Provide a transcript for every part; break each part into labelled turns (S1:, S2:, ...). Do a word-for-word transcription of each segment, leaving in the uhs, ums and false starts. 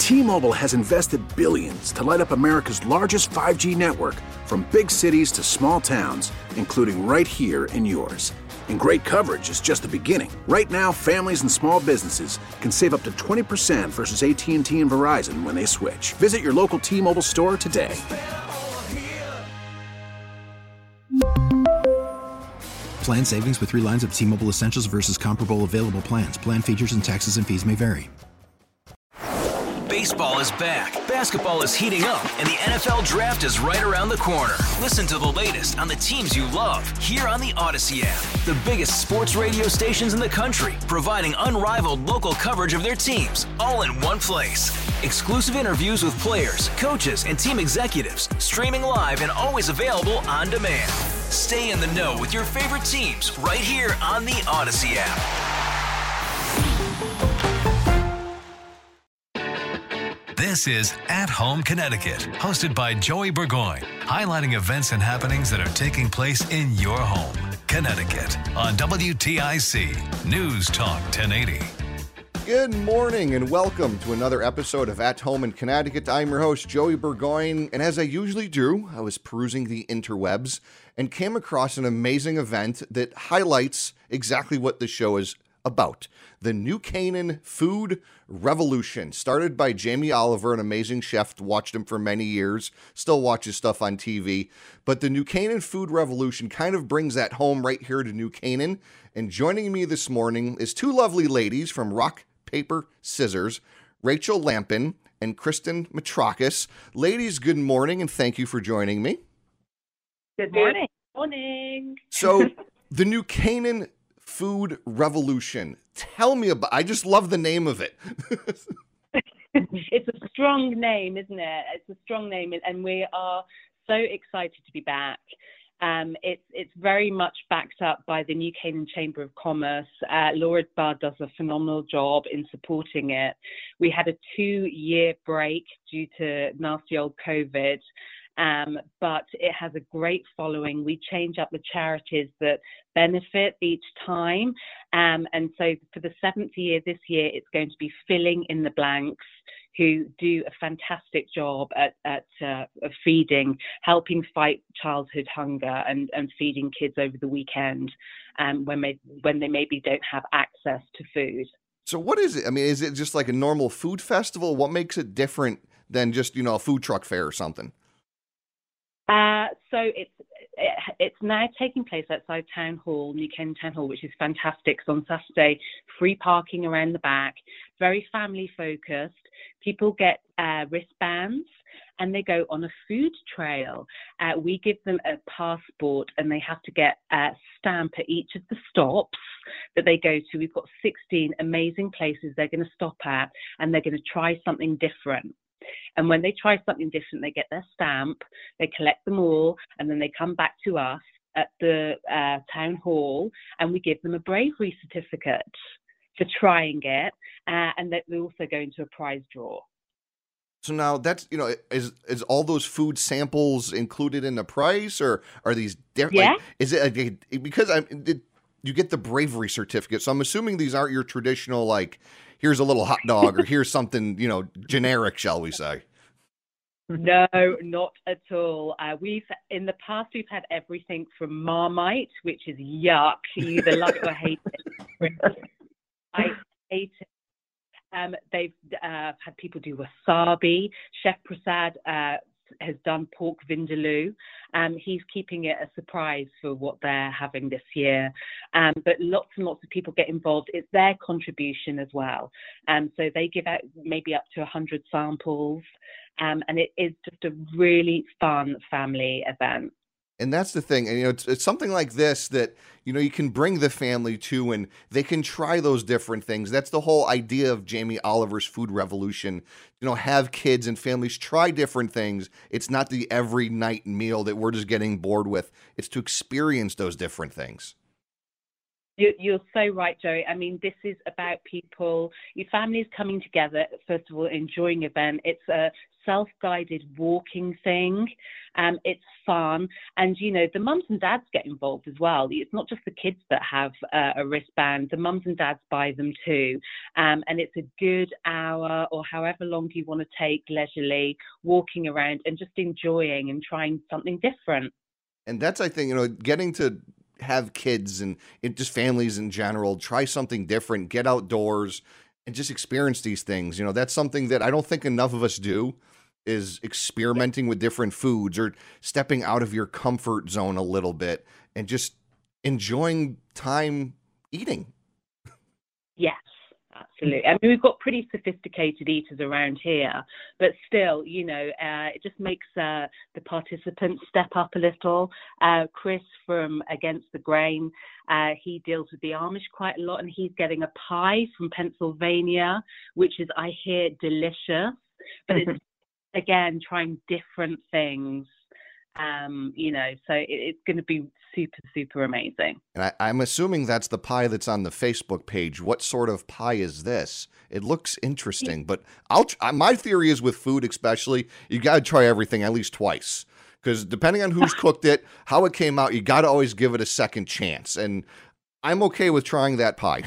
S1: T-Mobile has invested billions to light up America's largest five G network, from big cities to small towns, including right here in yours. And great coverage is just the beginning. Right now, families and small businesses can save up to twenty percent versus A T and T and Verizon when they switch. Visit your local T-Mobile store today.
S2: Plan savings with three lines of T-Mobile Essentials versus comparable available plans. Plan features and taxes and fees may vary.
S3: Baseball is back, basketball is heating up, and the N F L Draft is right around the corner. Listen to the latest on the teams you love here on the Odyssey app. The biggest sports radio stations in the country, providing unrivaled local coverage of their teams, all in one place. Exclusive interviews with players, coaches, and team executives, streaming live and always available on demand. Stay in the know with your favorite teams right here on the Odyssey app.
S4: This is At Home Connecticut, hosted by Joey Burgoyne, highlighting events and happenings that are taking place in your home, Connecticut, on W T I C News Talk ten eighty.
S5: Good morning and welcome to another episode of At Home in Connecticut. I'm your host, Joey Burgoyne, and as I usually do, I was perusing the interwebs and came across an amazing event that highlights exactly what the show is about. The New Canaan Food Revolution, started by Jamie Oliver, an amazing chef, watched him for many years, still watches stuff on T V. But the New Canaan Food Revolution kind of brings that home right here to New Canaan. And joining me this morning is two lovely ladies from Rock, Paper, Scissors, Rachel Lampin and Kristen Matrakis. Ladies, good morning, and thank you for joining me.
S6: Good morning. Good morning.
S5: So, the New Canaan Food Revolution. Tell me about, I just love the name of it.
S6: It's a strong name, isn't it? It's a strong name, and we are so excited to be back. Um, it's it's very much backed up by the New Canaan Chamber of Commerce. Uh, Laura Barr does a phenomenal job in supporting it. We had a two-year break due to nasty old COVID. Um, but it has a great following. We change up the charities that benefit each time. Um, and so for the seventh year this year, it's going to be Filling in the Blanks, who do a fantastic job at, at uh, of feeding, helping fight childhood hunger and, and feeding kids over the weekend um, when, they, when they maybe don't have access to food.
S5: So what is it? I mean, is it just like a normal food festival? What makes it different than just, you know, a food truck fair or something?
S6: Uh, so it's it's now taking place outside Town Hall, New Canaan Town Hall, which is fantastic. So on Saturday, free parking around the back, very family focused. People get uh, wristbands and they go on a food trail. Uh, we give them a passport and they have to get a stamp at each of the stops that they go to. We've got sixteen amazing places they're going to stop at, and they're going to try something different. And when they try something different, they get their stamp, they collect them all, and then they come back to us at the uh, town hall, and we give them a bravery certificate for trying it, uh, and that we also go into a prize draw.
S5: So now that's, you know, is is all those food samples included in the price, or are these different?
S6: Yeah.
S5: Like, is it a, because I it, you get the bravery certificate, so I'm assuming these aren't your traditional, like, here's a little hot dog or here's something, you know, generic, shall we say?
S6: No, not at all. Uh, we've in the past we've had everything from Marmite, which is yuck. You either love it or hate it. I hate it. Um, they've uh, had people do wasabi. Chef Prasad uh, has done pork vindaloo. Um, he's keeping it a surprise for what they're having this year. Um, but lots and lots of people get involved. It's their contribution as well. Um, so they give out maybe up to one hundred samples. Um, and it is just a really fun family event.
S5: And that's the thing. And, you know, it's, it's something like this that, you know, you can bring the family to and they can try those different things. That's the whole idea of Jamie Oliver's Food Revolution. You know, have kids and families try different things. It's not the every night meal that we're just getting bored with. It's to experience those different things.
S6: You- You're so right, Joey. I mean, this is about people, your families coming together, first of all, enjoying an event. It's a self-guided walking thing. Um, it's fun. And, you know, the mums and dads get involved as well. It's not just the kids that have uh, a wristband. The mums and dads buy them too. Um, and it's a good hour or however long you want to take leisurely, walking around and just enjoying and trying something different.
S5: And that's, I think, you know, getting to have kids and it, just families in general, try something different, get outdoors and just experience these things. You know, that's something that I don't think enough of us do, is experimenting with different foods or stepping out of your comfort zone a little bit and just enjoying time eating.
S6: Yes, absolutely. I mean, we've got pretty sophisticated eaters around here, but still, you know, uh, it just makes uh, the participants step up a little. Uh, Chris from Against the Grain, uh, he deals with the Amish quite a lot, and he's getting a pie from Pennsylvania, which is, I hear, delicious. But it's, again, trying different things. Um, you know, so it, it's going to be super, super amazing.
S5: And I, I'm assuming that's the pie that's on the Facebook page. What sort of pie is this? It looks interesting, but I'll. Tr- my theory is with food, especially, you got to try everything at least twice, because depending on who's cooked it, how it came out, you got to always give it a second chance. And I'm okay with trying that pie.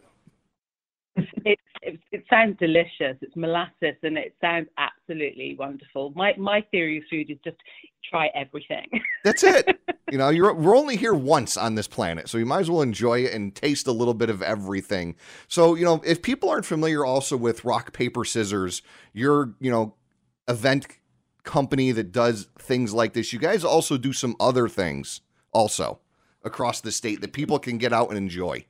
S6: It, it it sounds delicious. It's molasses, and it sounds absolutely wonderful. My my theory of food is just try everything.
S5: That's it. You know, you're we're only here once on this planet, so you might as well enjoy it and taste a little bit of everything. So, you know, if people aren't familiar also with rock, paper, scissors, your, you know, event company that does things like this, you guys also do some other things also across the state that people can get out and enjoy.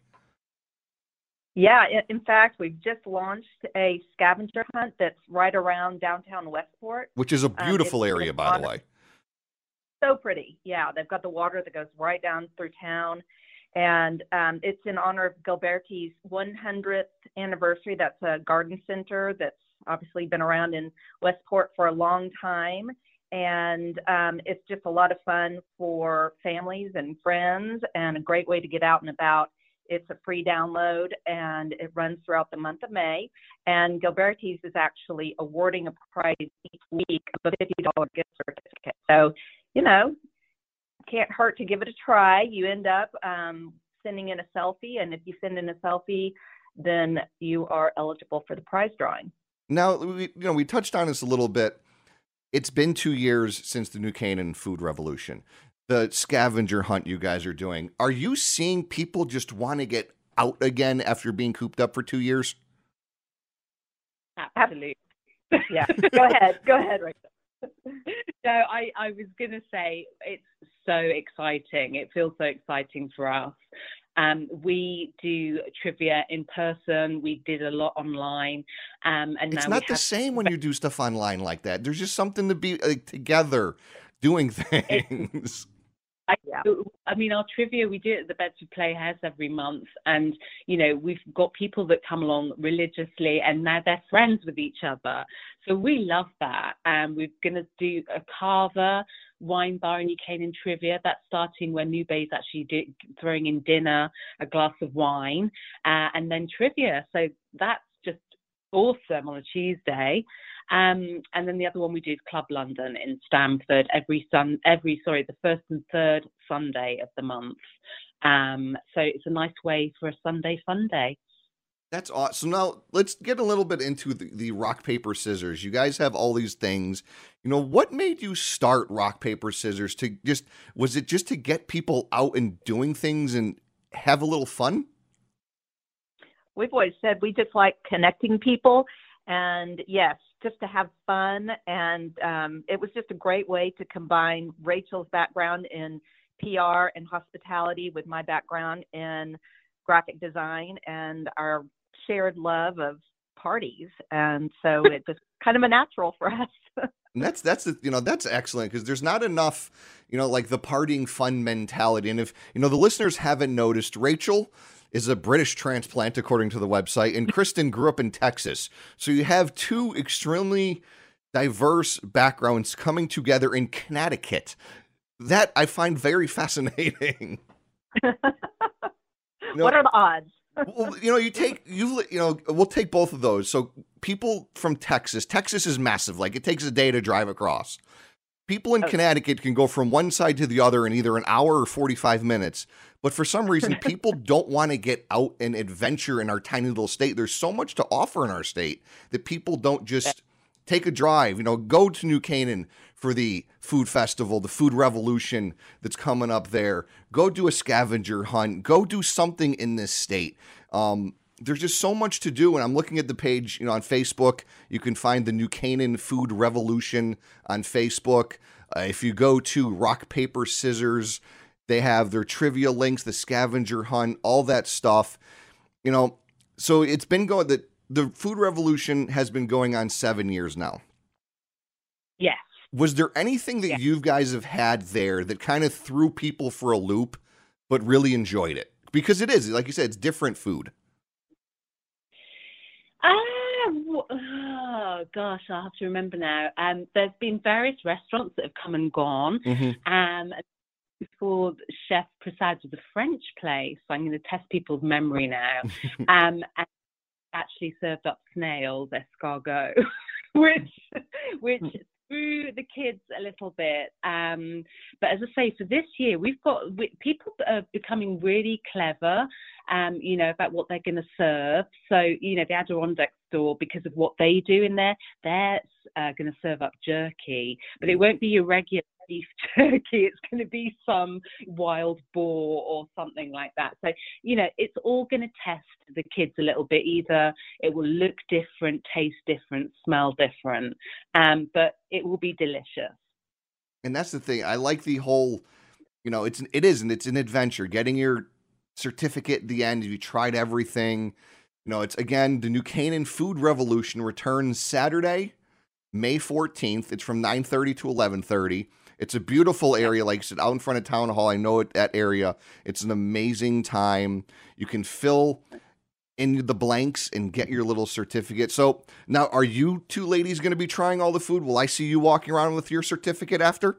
S7: Yeah, in fact, we've just launched a scavenger hunt that's right around downtown Westport.
S5: Which is a beautiful
S7: um,
S5: area, by the way.
S7: So pretty. Yeah, they've got the water that goes right down through town. And um, it's in honor of Gilberti's one hundredth anniversary. That's a garden center that's obviously been around in Westport for a long time. And um, it's just a lot of fun for families and friends and a great way to get out and about. It's a free download, and it runs throughout the month of May. And Gilberti's is actually awarding a prize each week of a fifty dollars gift certificate. So, you know, can't hurt to give it a try. You end up um, sending in a selfie, and if you send in a selfie, then you are eligible for the prize drawing.
S5: Now, we, you know, we touched on this a little bit. It's been two years since the New Canaan food revolution. The scavenger hunt you guys are doing, are you seeing people just want to get out again after being cooped up for two years?
S6: Absolutely.
S7: Yeah, go ahead. Go ahead, Rachel.
S6: No, I, I was going to say it's so exciting. It feels so exciting for us. Um, we do trivia in person. We did a lot online. Um, and
S5: it's
S6: now
S5: not
S6: we
S5: the
S6: have-
S5: same when you do stuff online like that. There's just something to be like, together doing things.
S6: I, I mean, our trivia, we do it at the Bedford Playhouse every month. And, you know, we've got people that come along religiously, and now they're friends with each other. So we love that. And um, we're going to do a Carver wine bar in New Canaan trivia. That's starting when New Bay's actually do, throwing in dinner, a glass of wine, uh, and then trivia. So that's just awesome on a Tuesday. Um, and then the other one we do is Club London in Stamford every sun, every sorry, the first and third Sunday of the month. Um, so it's a nice way for a Sunday fun day.
S5: That's awesome. So now let's get a little bit into the, the rock, paper, scissors. You guys have all these things. You know, what made you start rock, paper, scissors? To just was it just to get people out and doing things and have a little fun?
S7: We've always said we just like connecting people, and yes, just to have fun. And um, it was just a great way to combine Rachel's background in P R and hospitality with my background in graphic design and our shared love of parties. And so it was kind of a natural for us.
S5: And that's, that's, the, you know, that's excellent, because there's not enough, you know, like the partying fun mentality. And if, you know, the listeners haven't noticed, Rachel is a British transplant, according to the website, and Kristen grew up in Texas. So you have two extremely diverse backgrounds coming together in Connecticut. That I find very fascinating. You know,
S7: what are the odds?
S5: Well, you know, you take you you know, we'll take both of those. So people from Texas, Texas is massive. Like it takes a day to drive across. People in
S7: Okay.
S5: Connecticut can go from one side to the other in either an hour or forty-five minutes. But for some reason, people don't want to get out and adventure in our tiny little state. There's so much to offer in our state that people don't just take a drive, you know, go to New Canaan for the food festival, the food revolution that's coming up there. Go do a scavenger hunt. Go do something in this state. Um, there's just so much to do. And I'm looking at the page, you know, on Facebook. You can find the New Canaan Food Revolution on Facebook. Uh, if you go to Rock, Paper, Scissors, they have their trivia links, the scavenger hunt, all that stuff. You know, so it's been going, the, the food revolution has been going on seven years now.
S6: Yes.
S5: Was there anything that
S6: Yeah.
S5: you guys have had there that kind of threw people for a loop, but really enjoyed it? Because it is, like you said, it's different food.
S6: Ah, w- oh, gosh, I'll have to remember now. Um, there's been various restaurants that have come and gone.
S5: Mm-hmm.
S6: Um, before Chef Prasad was a French place, so I'm going to test people's memory now. um, and actually served up snails, escargot, which which threw the kids a little bit. Um, but as I say, for this year, we've got we, people are becoming really clever, um, you know, about what they're going to serve. So, you know, the Adirondack store, because of what they do in there, they're uh, going to serve up jerky, but it won't be your regular beef jerky. It's going to be some wild boar or something like that. So, you know, it's all going to test the kids a little bit. Either it will look different, taste different, smell different, um, but it will be delicious.
S5: And that's the thing. I like the whole, you know, it's an, it is, and it's an adventure. Getting your certificate at the end, if you tried everything. You know, it's, again, the New Canaan Food Revolution returns Saturday, May fourteenth. It's from nine thirty to eleven thirty. It's a beautiful area, like I said, out in front of Town Hall. I know it, that area. It's an amazing time. You can fill in the blanks and get your little certificate. So now, are you two ladies going to be trying all the food? Will I see you walking around with your certificate after?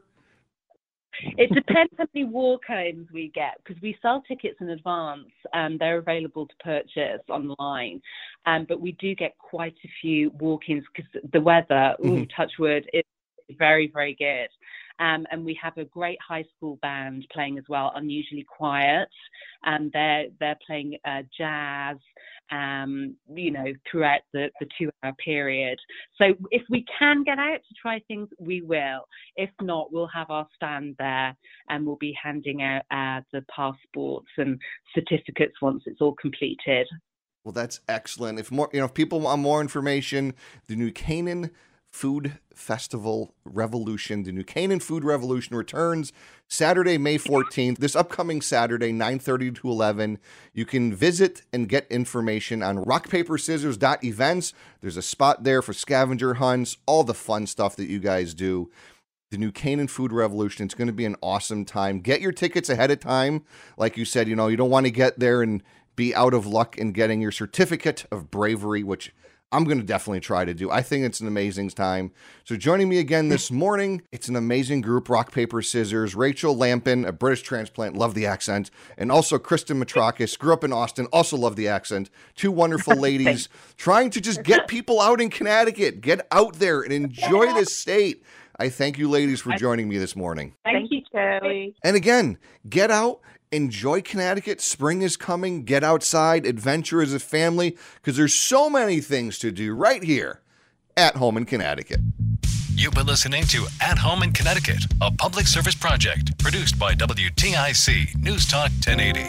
S6: It depends how many walk-ins we get, because we sell tickets in advance and they're available to purchase online. Um, but we do get quite a few walk-ins because the weather,
S5: Mm-hmm.
S6: ooh, touch wood, is very, very good. Um, and we have a great high school band playing as well, Unusually Quiet. And they're, they're playing uh, jazz, um, you know, throughout the, the two-hour period. So if we can get out to try things, we will. If not, we'll have our stand there and we'll be handing out uh, the passports and certificates once it's all completed.
S5: Well, that's excellent. If more, you know, if people want more information, the New Canaan Food Festival Revolution, the New Canaan Food Revolution returns Saturday, May fourteenth. This upcoming Saturday, nine thirty to eleven. You can visit and get information on rock paper scissors dot events. There's a spot there for scavenger hunts, all the fun stuff that you guys do. The New Canaan Food Revolution. It's going to be an awesome time. Get your tickets ahead of time. Like you said, you know, you don't want to get there and be out of luck in getting your certificate of bravery, which I'm going to definitely try to do. I think it's an amazing time. So joining me again this morning, it's an amazing group, Rock, Paper, Scissors. Rachel Lampin, a British transplant, love the accent. And also Kristen Matrakis, grew up in Austin, also love the accent. Two wonderful ladies trying to just get people out in Connecticut. Get out there and enjoy this state. I thank you ladies for joining me this morning.
S6: Thank you, Joey.
S5: And again, get out. Enjoy Connecticut. Spring is coming. Get outside. Adventure as a family, because there's so many things to do right here at home in Connecticut.
S4: You've been listening to At Home in Connecticut, a public service project produced by W T I C News Talk ten eighty.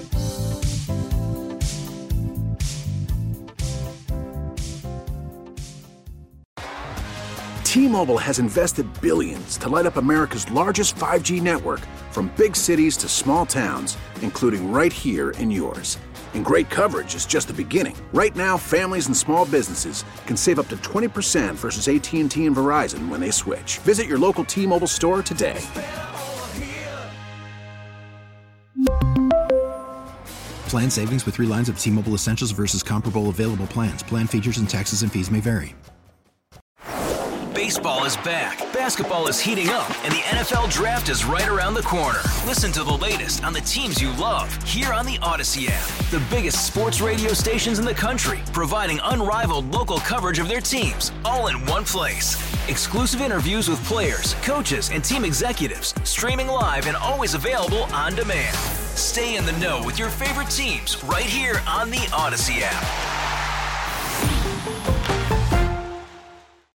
S1: T-Mobile has invested billions to light up America's largest five G network, from big cities to small towns, including right here in yours. And great coverage is just the beginning. Right now, families and small businesses can save up to twenty percent versus A T and T and Verizon when they switch. Visit your local T-Mobile store today.
S2: Plan savings with three lines of T-Mobile Essentials versus comparable available plans. Plan features and taxes and fees may vary.
S3: Baseball is back, basketball is heating up, and the N F L Draft is right around the corner. Listen to the latest on the teams you love here on the Odyssey app. The biggest sports radio stations in the country, providing unrivaled local coverage of their teams, all in one place. Exclusive interviews with players, coaches, and team executives, streaming live and always available on demand. Stay in the know with your favorite teams right here on the Odyssey app.